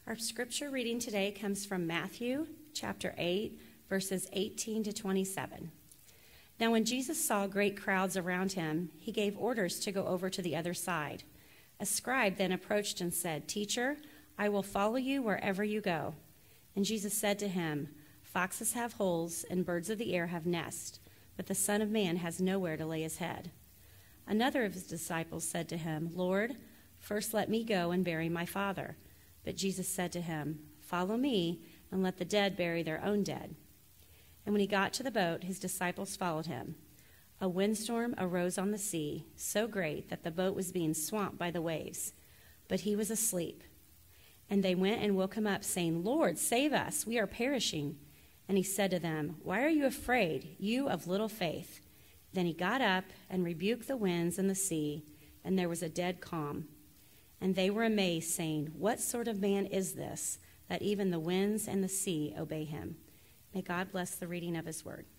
Our scripture reading today comes from Matthew chapter 8, verses 18 to 27. Now when Jesus saw great crowds around him, he gave orders to go over to the other side. A scribe then approached and said, "Teacher, I will follow you wherever you go." And Jesus said to him, "Foxes have holes and birds of the air have nests, but the Son of Man has nowhere to lay his head." Another of his disciples said to him, "Lord, first let me go and bury my father." But Jesus said to him, "Follow me and let the dead bury their own dead." And when he got to the boat, his disciples followed him. A windstorm arose on the sea, so great that the boat was being swamped by the waves. But he was asleep. And they went and woke him up, saying, "Lord, save us, we are perishing." And he said to them, "Why are you afraid, you of little faith?" Then he got up and rebuked the winds and the sea, and there was a dead calm. And they were amazed, saying, "What sort of man is this, that even the winds and the sea obey him?" May God bless the reading of his word.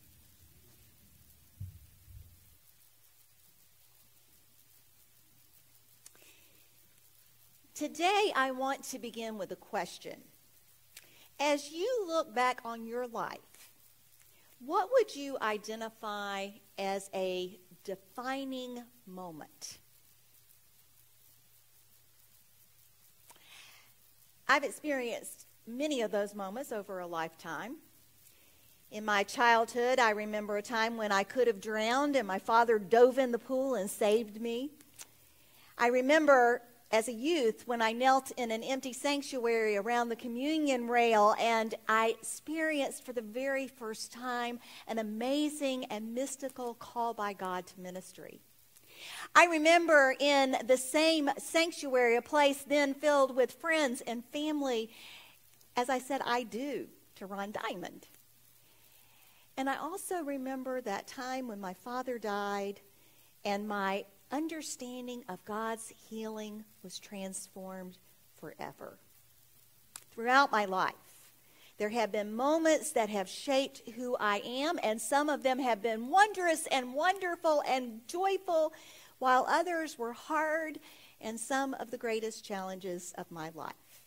Today, I want to begin with a question. As you look back on your life, what would you identify as a defining moment? I've experienced many of those moments over a lifetime. In my childhood, I remember a time when I could have drowned and my father dove in the pool and saved me. I remember as a youth when I knelt in an empty sanctuary around the communion rail and I experienced for the very first time an amazing and mystical call by God to ministry. I remember in the same sanctuary, a place then filled with friends and family, as I said I do to Ron Diamond. And I also remember that time when my father died and my understanding of God's healing was transformed forever. Throughout my life, there have been moments that have shaped who I am, and some of them have been wondrous and wonderful and joyful, while others were hard and some of the greatest challenges of my life.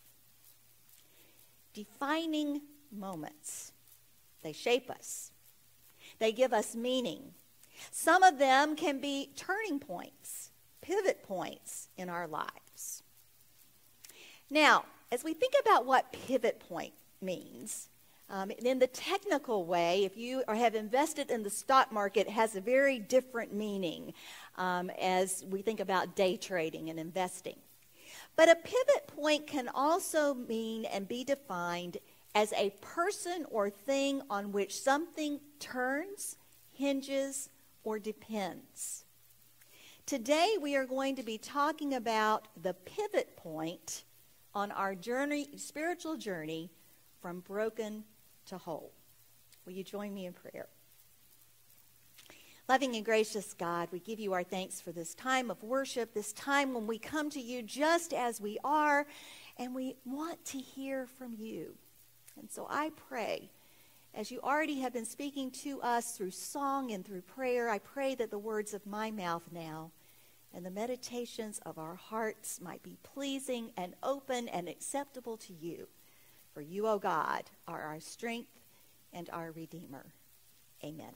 Defining moments. They shape us. They give us meaning. Some of them can be turning points, pivot points in our lives. Now, as we think about what pivot point means, in the technical way, if you have invested in the stock market, it has a very different meaning as we think about day trading and investing. But a pivot point can also mean and be defined as a person or thing on which something turns, hinges, or depends. Today we are going to be talking about the pivot point on our journey, spiritual journey from broken to whole. Will you join me in prayer? Loving and gracious God, we give you our thanks for this time of worship, this time when we come to you just as we are, and we want to hear from you. And so I pray, as you already have been speaking to us through song and through prayer, I pray that the words of my mouth now and the meditations of our hearts might be pleasing and open and acceptable to you. For you, O God, are our strength and our Redeemer. Amen.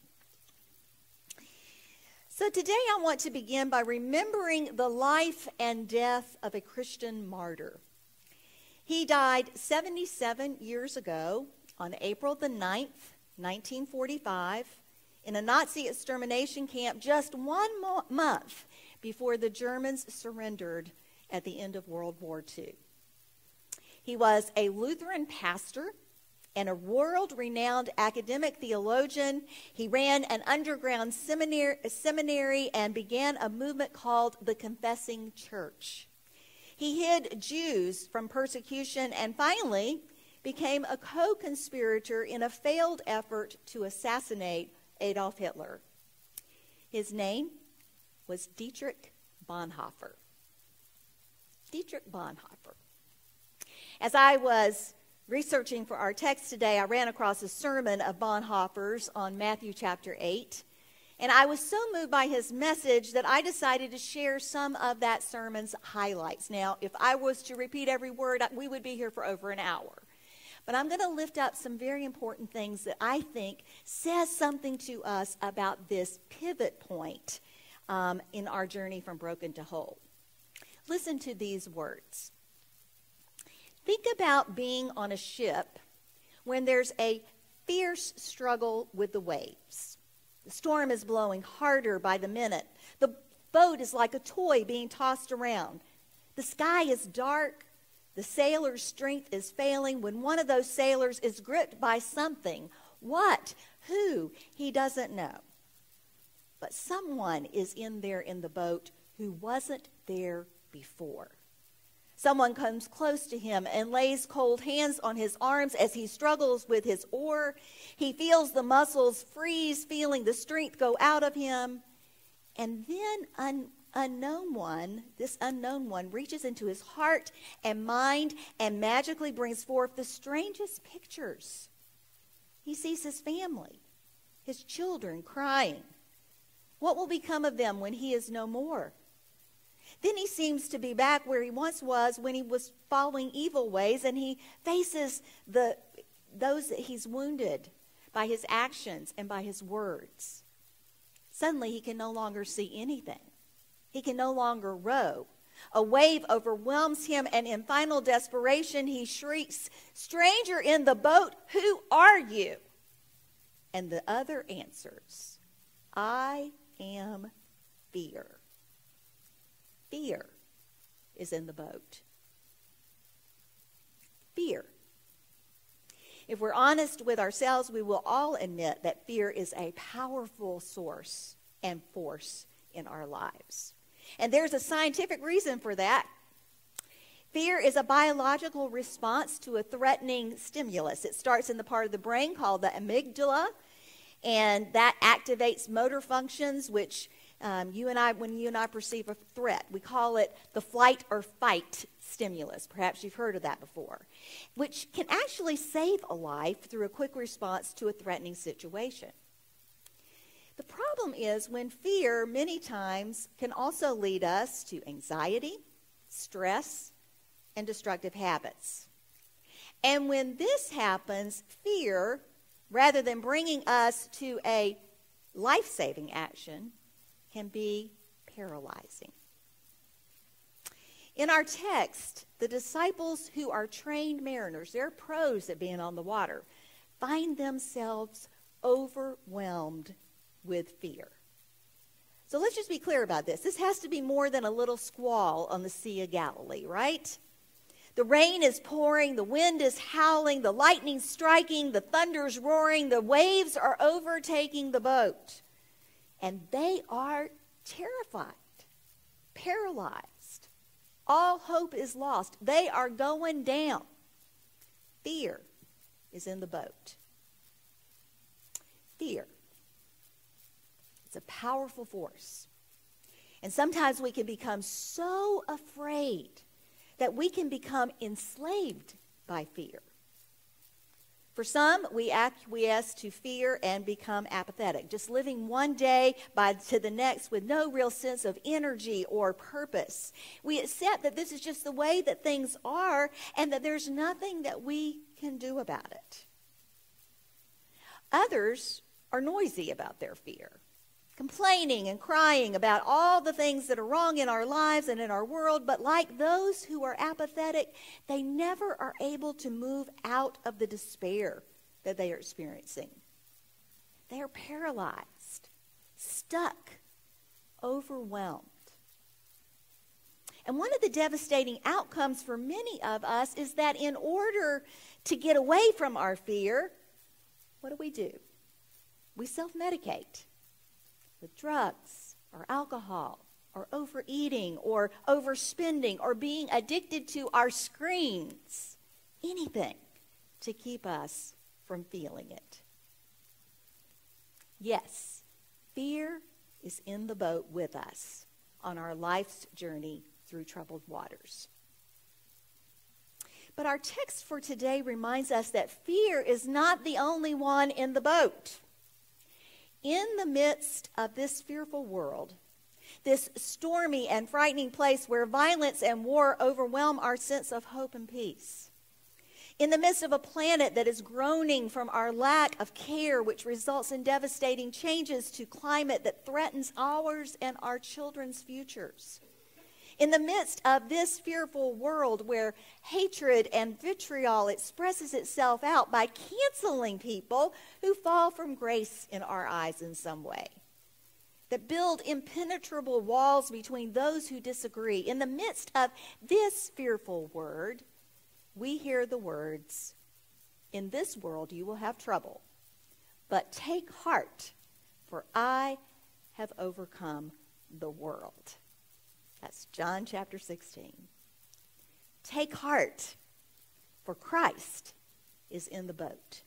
So today I want to begin by remembering the life and death of a Christian martyr. He died 77 years ago on April the 9th, 1945, in a Nazi extermination camp just 1 month before the Germans surrendered at the end of World War II. He was a Lutheran pastor and a world-renowned academic theologian. He ran an underground seminary and began a movement called the Confessing Church. He hid Jews from persecution and finally became a co-conspirator in a failed effort to assassinate Adolf Hitler. His name was Dietrich Bonhoeffer. Dietrich Bonhoeffer. As I was researching for our text today, I ran across a sermon of Bonhoeffer's on Matthew chapter 8. And I was so moved by his message that I decided to share some of that sermon's highlights. Now, if I was to repeat every word, we would be here for over an hour. But I'm going to lift up some very important things that I think says something to us about this pivot point in our journey from broken to whole. Listen to these words. Think about being on a ship when there's a fierce struggle with the waves. The storm is blowing harder by the minute. The boat is like a toy being tossed around. The sky is dark. The sailor's strength is failing when one of those sailors is gripped by something. What? Who? He doesn't know. But someone is in there in the boat who wasn't there before. Someone comes close to him and lays cold hands on his arms as he struggles with his oar. He feels the muscles freeze, feeling the strength go out of him. And then this unknown one reaches into his heart and mind and magically brings forth the strangest pictures. He sees his family, his children crying. What will become of them when he is no more? Then he seems to be back where he once was when he was following evil ways, and he faces those that he's wounded by his actions and by his words. Suddenly he can no longer see anything. He can no longer row. A wave overwhelms him, and in final desperation he shrieks, "Stranger in the boat, who are you?" And the other answers, "I am fear." Fear is in the boat. Fear. If we're honest with ourselves, we will all admit that fear is a powerful source and force in our lives. And there's a scientific reason for that. Fear is a biological response to a threatening stimulus. It starts in the part of the brain called the amygdala, and that activates motor functions, which when you and I perceive a threat, we call it the flight or fight stimulus. Perhaps you've heard of that before, which can actually save a life through a quick response to a threatening situation. The problem is when fear many times can also lead us to anxiety, stress, and destructive habits. And when this happens, fear, rather than bringing us to a life-saving action, can be paralyzing. In our text, the disciples who are trained mariners, they're pros at being on the water, find themselves overwhelmed with fear. So let's just be clear about this. This has to be more than a little squall on the Sea of Galilee, right? The rain is pouring, the wind is howling, the lightning striking, the thunder's roaring, the waves are overtaking the boat. And they are terrified, paralyzed. All hope is lost. They are going down. Fear is in the boat. Fear. It's a powerful force. And sometimes we can become so afraid that we can become enslaved by fear. For some, we acquiesce to fear and become apathetic, just living one day to the next with no real sense of energy or purpose. We accept that this is just the way that things are and that there's nothing that we can do about it. Others are noisy about their fear, complaining and crying about all the things that are wrong in our lives and in our world, but like those who are apathetic, they never are able to move out of the despair that they are experiencing. They are paralyzed, stuck, overwhelmed. And one of the devastating outcomes for many of us is that in order to get away from our fear, what do? We self-medicate with drugs or alcohol or overeating or overspending or being addicted to our screens. Anything to keep us from feeling it. Yes, fear is in the boat with us on our life's journey through troubled waters. But our text for today reminds us that fear is not the only one in the boat. In the midst of this fearful world, this stormy and frightening place where violence and war overwhelm our sense of hope and peace, in the midst of a planet that is groaning from our lack of care, which results in devastating changes to climate that threatens ours and our children's futures, in the midst of this fearful world where hatred and vitriol expresses itself out by canceling people who fall from grace in our eyes in some way, that build impenetrable walls between those who disagree, in the midst of this fearful word, we hear the words, "In this world you will have trouble, but take heart, for I have overcome the world." That's John chapter 16. Take heart, for Christ is in the boat.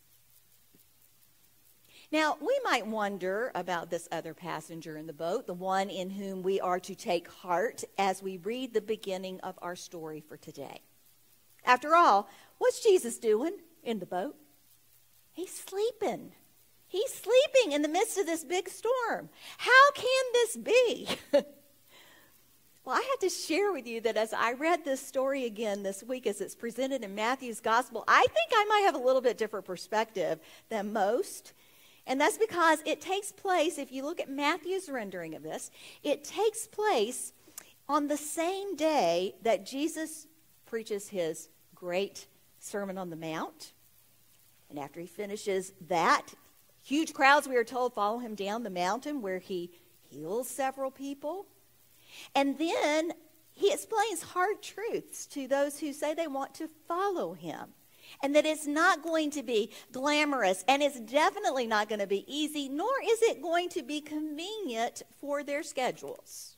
Now, we might wonder about this other passenger in the boat, the one in whom we are to take heart as we read the beginning of our story for today. After all, what's Jesus doing in the boat? He's sleeping. He's sleeping in the midst of this big storm. How can this be? Well, I had to share with you that as I read this story again this week as it's presented in Matthew's gospel, I think I might have a little bit different perspective than most. And that's because it takes place, if you look at Matthew's rendering of this, it takes place on the same day that Jesus preaches his great Sermon on the Mount. And after he finishes that, huge crowds, we are told, follow him down the mountain where he heals several people. And then he explains hard truths to those who say they want to follow him. And that it's not going to be glamorous, and it's definitely not going to be easy, nor is it going to be convenient for their schedules.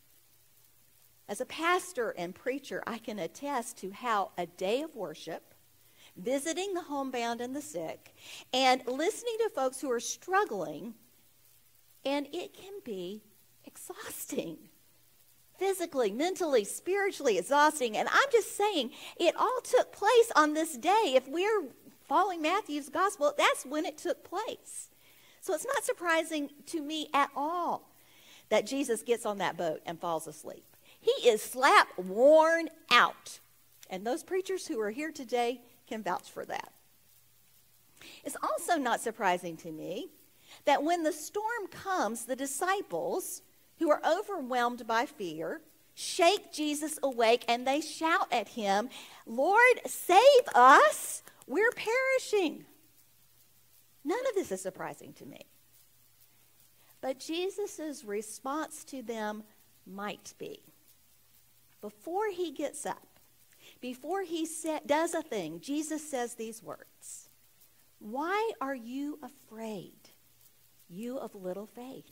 As a pastor and preacher, I can attest to how a day of worship, visiting the homebound and the sick, and listening to folks who are struggling, and it can be exhausting. Physically, mentally, spiritually exhausting. And I'm just saying, it all took place on this day. If we're following Matthew's gospel, that's when it took place. So it's not surprising to me at all that Jesus gets on that boat and falls asleep. He is slap worn out. And those preachers who are here today can vouch for that. It's also not surprising to me that when the storm comes, the disciples, who are overwhelmed by fear, shake Jesus awake, and they shout at him, "Lord, save us! We're perishing." None of this is surprising to me. But Jesus' response to them might be. Before he gets up, before he does a thing, Jesus says these words, "Why are you afraid, you of little faith?"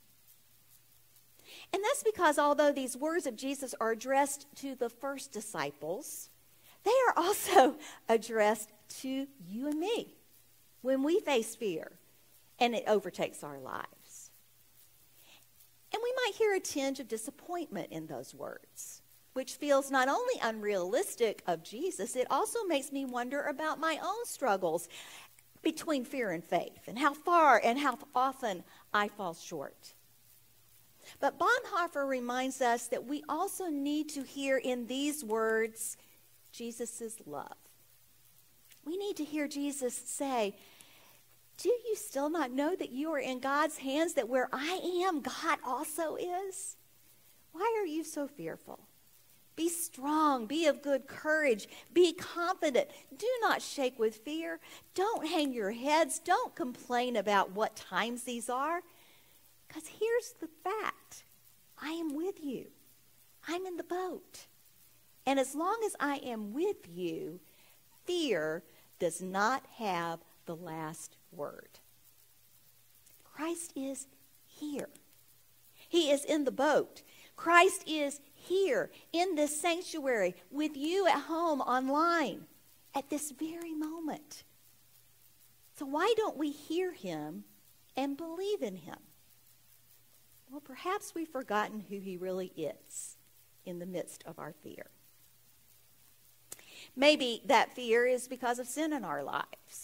And that's because although these words of Jesus are addressed to the first disciples, they are also addressed to you and me when we face fear and it overtakes our lives. And we might hear a tinge of disappointment in those words, which feels not only unrealistic of Jesus, it also makes me wonder about my own struggles between fear and faith and how far and how often I fall short. But Bonhoeffer reminds us that we also need to hear in these words Jesus' love. We need to hear Jesus say, "Do you still not know that you are in God's hands, that where I am, God also is? Why are you so fearful? Be strong, be of good courage, be confident. Do not shake with fear. Don't hang your heads. Don't complain about what times these are. Because here's the fact. I am with you. I'm in the boat. And as long as I am with you, fear does not have the last word." Christ is here. He is in the boat. Christ is here in this sanctuary with you at home online at this very moment. So why don't we hear him and believe in him? Well, perhaps we've forgotten who he really is in the midst of our fear. Maybe that fear is because of sin in our lives.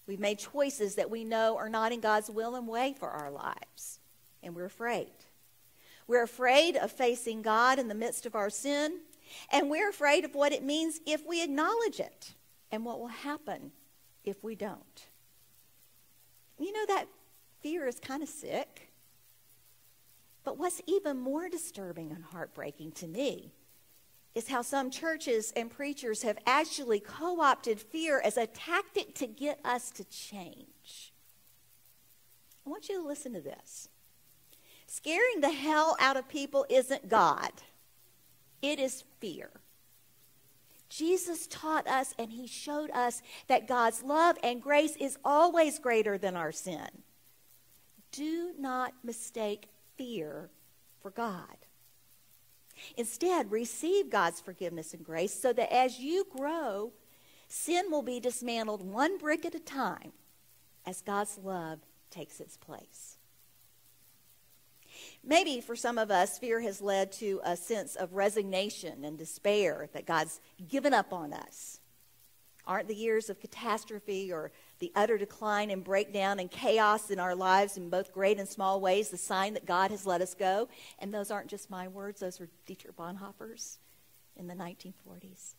We've made choices that we know are not in God's will and way for our lives, and we're afraid. We're afraid of facing God in the midst of our sin, and we're afraid of what it means if we acknowledge it and what will happen if we don't. You know, that fear is kind of sick. But what's even more disturbing and heartbreaking to me is how some churches and preachers have actually co-opted fear as a tactic to get us to change. I want you to listen to this. Scaring the hell out of people isn't God. It is fear. Jesus taught us and he showed us that God's love and grace is always greater than our sin. Do not mistake fear for God. Instead, receive God's forgiveness and grace so that as you grow, sin will be dismantled one brick at a time as God's love takes its place. Maybe for some of us, fear has led to a sense of resignation and despair that God's given up on us. Aren't the years of catastrophe or the utter decline and breakdown and chaos in our lives in both great and small ways the sign that God has let us go? And those aren't just my words, those are Dietrich Bonhoeffer's in the 1940s.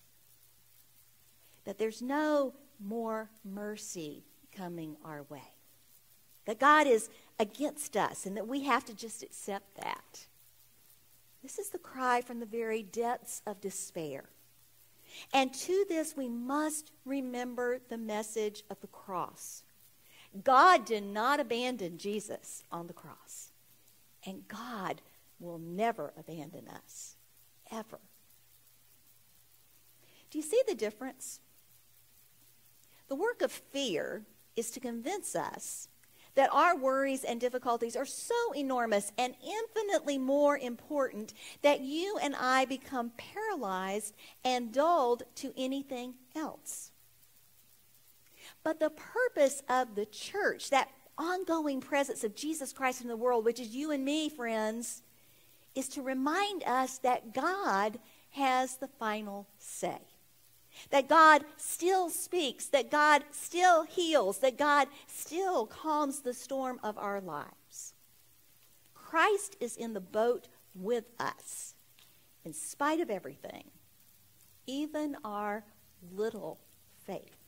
That there's no more mercy coming our way. That God is against us and that we have to just accept that. This is the cry from the very depths of despair. And to this, we must remember the message of the cross. God did not abandon Jesus on the cross. And God will never abandon us, ever. Do you see the difference? The work of fear is to convince us that our worries and difficulties are so enormous and infinitely more important that you and I become paralyzed and dulled to anything else. But the purpose of the church, that ongoing presence of Jesus Christ in the world, which is you and me, friends, is to remind us that God has the final say. That God still speaks, that God still heals, that God still calms the storm of our lives. Christ is in the boat with us, in spite of everything, even our little faith.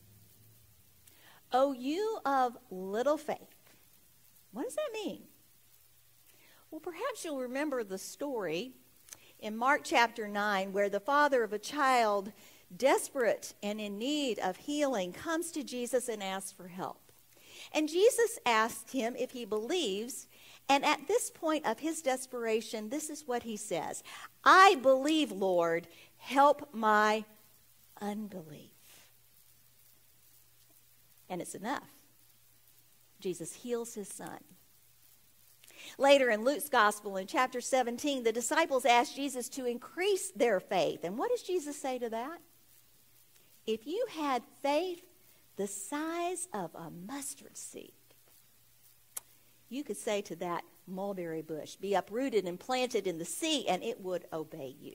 O you of little faith. What does that mean? Well, perhaps you'll remember the story in Mark chapter 9 where the father of a child desperate and in need of healing, comes to Jesus and asks for help. And Jesus asked him if he believes, and at this point of his desperation, this is what he says: I believe, Lord, help my unbelief. And it's enough. Jesus heals his son. Later in Luke's gospel, in chapter 17, the disciples asked Jesus to increase their faith. And what does Jesus say to that? If you had faith the size of a mustard seed, you could say to that mulberry bush, be uprooted and planted in the sea, and it would obey you.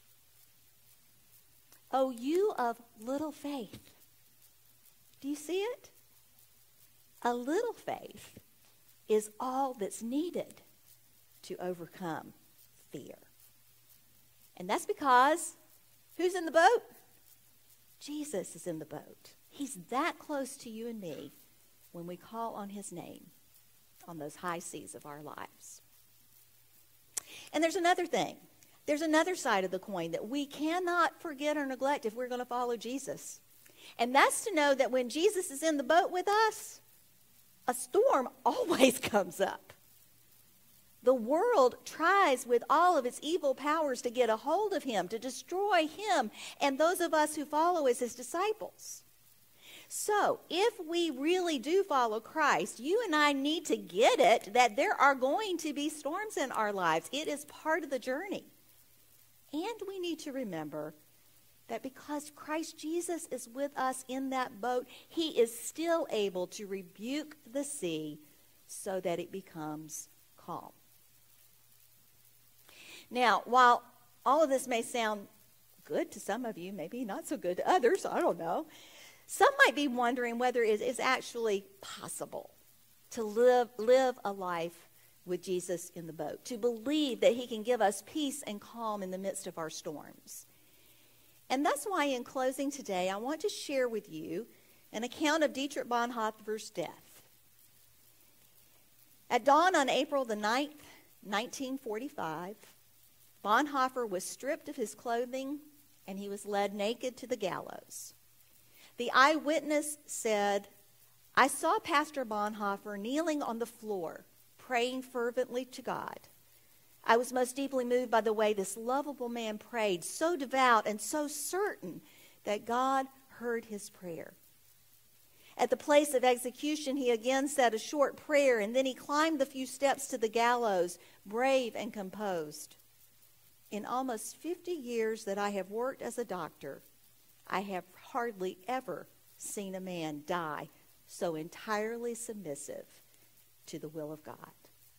O you of little faith. Do you see it? A little faith is all that's needed to overcome fear. And that's because who's in the boat? Jesus is in the boat. He's that close to you and me when we call on his name on those high seas of our lives. And there's another thing. There's another side of the coin that we cannot forget or neglect if we're going to follow Jesus. And that's to know that when Jesus is in the boat with us, a storm always comes up. The world tries with all of its evil powers to get a hold of him, to destroy him and those of us who follow as his disciples. So, if we really do follow Christ, you and I need to get it that there are going to be storms in our lives. It is part of the journey. And we need to remember that because Christ Jesus is with us in that boat, he is still able to rebuke the sea so that it becomes calm. Now, while all of this may sound good to some of you, maybe not so good to others, I don't know, Some might be wondering whether it is actually possible to live a life with Jesus in the boat, to believe that he can give us peace and calm in the midst of our storms. And that's why in closing today, I want to share with you an account of Dietrich Bonhoeffer's death. At dawn on April the 9th, 1945, Bonhoeffer was stripped of his clothing and he was led naked to the gallows. The eyewitness said, "I saw Pastor Bonhoeffer kneeling on the floor, praying fervently to God. I was most deeply moved by the way this lovable man prayed, so devout and so certain that God heard his prayer. At the place of execution, he again said a short prayer, and then he climbed the few steps to the gallows, brave and composed. In almost 50 years that I have worked as a doctor, I have hardly ever seen a man die so entirely submissive to the will of God."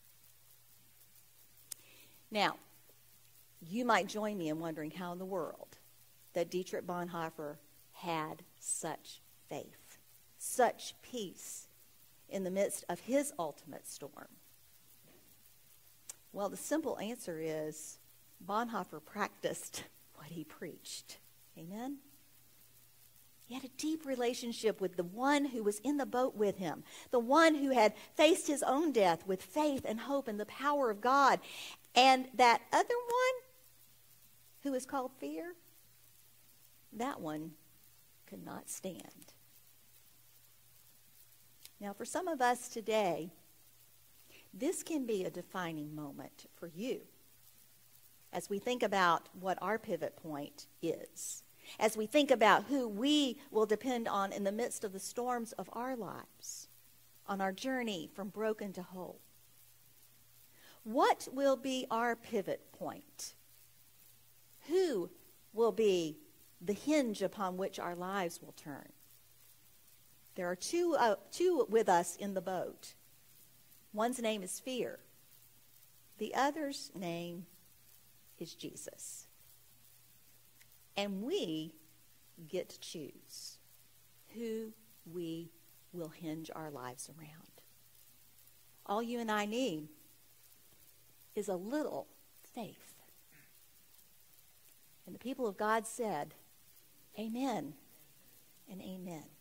Now, you might join me in wondering how in the world that Dietrich Bonhoeffer had such faith, such peace in the midst of his ultimate storm. Well, the simple answer is Bonhoeffer practiced what he preached. Amen? He had a deep relationship with the one who was in the boat with him, the one who had faced his own death with faith and hope in the power of God. And that other one, who is called fear, that one could not stand. Now, for some of us today, this can be a defining moment for you as we think about what our pivot point is, as we think about who we will depend on in the midst of the storms of our lives, on our journey from broken to whole. What will be our pivot point? Who will be the hinge upon which our lives will turn? There are two with us in the boat. One's name is fear. The other's name is Jesus. And we get to choose who we will hinge our lives around. All you and I need is a little faith. And the people of God said, amen and amen.